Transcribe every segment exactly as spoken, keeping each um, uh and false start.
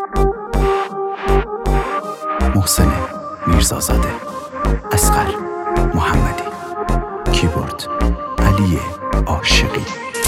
محسن میرزازاده، اصغر محمدی، کیبورد علی عاشقی.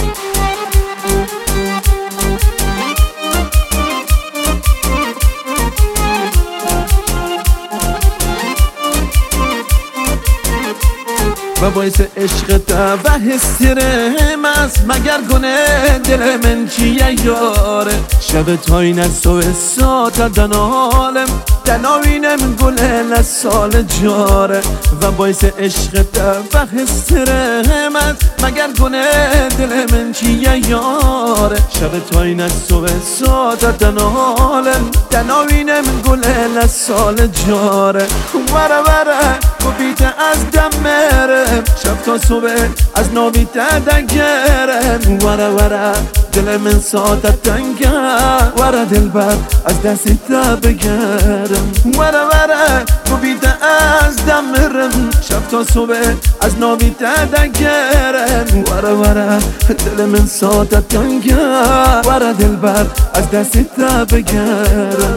و باعث عشقت و حسرم است مگر گنه دل من چیه یاره شب تاین از سو ساعت دنالم دناوینم گل سال جاره و باعث عشقت و حسرم است مگر گنه دل من چیه یاره شب تاین از سو ساعت دنالم دناوینم گل سال جاره وره وره بیت از دم مرم شب تا صبح از نابی تدگرم وره وره دل من ساعت تنگه وره دل بر از دستی تا بگرم وره وره بیت از دم مرم شب تا صبح از نابی تدگرم وره وره دل من ساعت تنگه وره دل بر از دستی تا بگرم.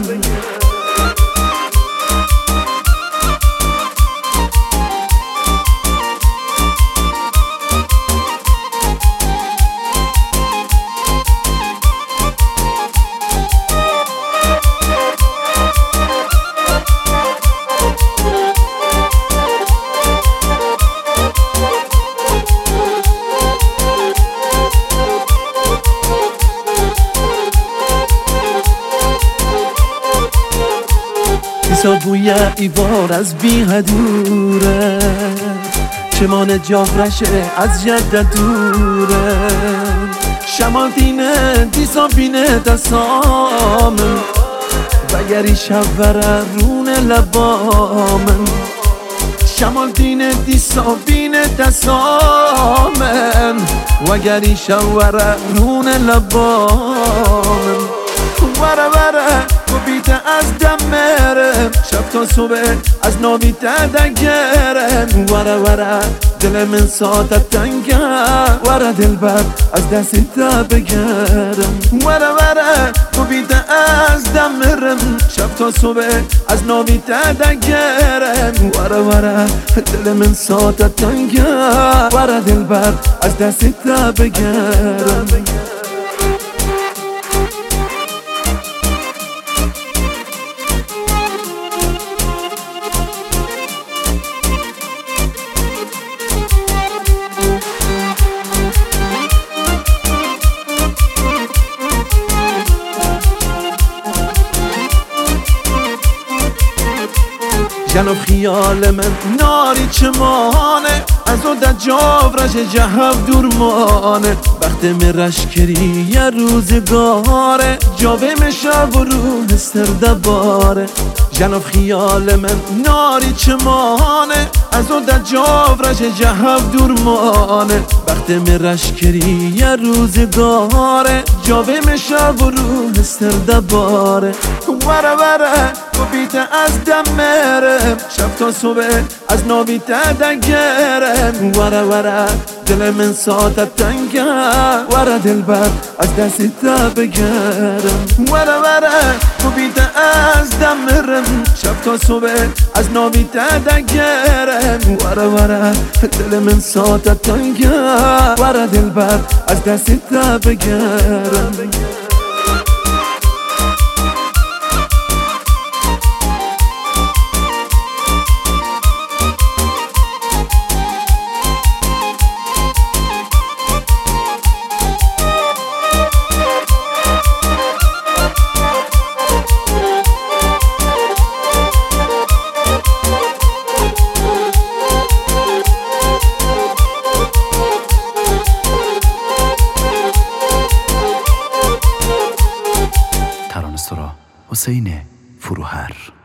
بیسا بوی ایوار از بیهدوره چمان جافرشه از جد دوره شمال دینه دیسا بینه دستامن وگری شوره رونه لبامن شمال دینه دیسا بینه دستامن وگری شوره رونه لبامن وره وره بیت از دم مرم شب تا صبح از نابی تدگرم وره وره دل من ساعت تنگه وره دل بر از دستی تا بگرم وره وره بیت از دم مرم شب تا صبح از نابی تدگرم وره وره دل من ساعت تنگه وره دل بر از دستی تا بگرم. جناب خیال من ناری چمانه از او در جاورش جهب دور مانه وقت مرش کری یه روزگاره جاوه مشب و روح استردباره جناب خیال من ناری چمانه از او در جاورش جهب دور مانه وقت مرش کری یه روزگاره جاوه مشب و روح استردباره وره وره بیت از دم مرم شب تا صبح از نابی تدگرم وره وره دل من ساعت تنگه وره دل بر از دستی تا بگرم وره وره بیت از دم مرم شب تا صبح از نابی تدگرم وره وره دل من ساعت تنگه وره دل بر از دستی تا بگرم. حسین فروهر.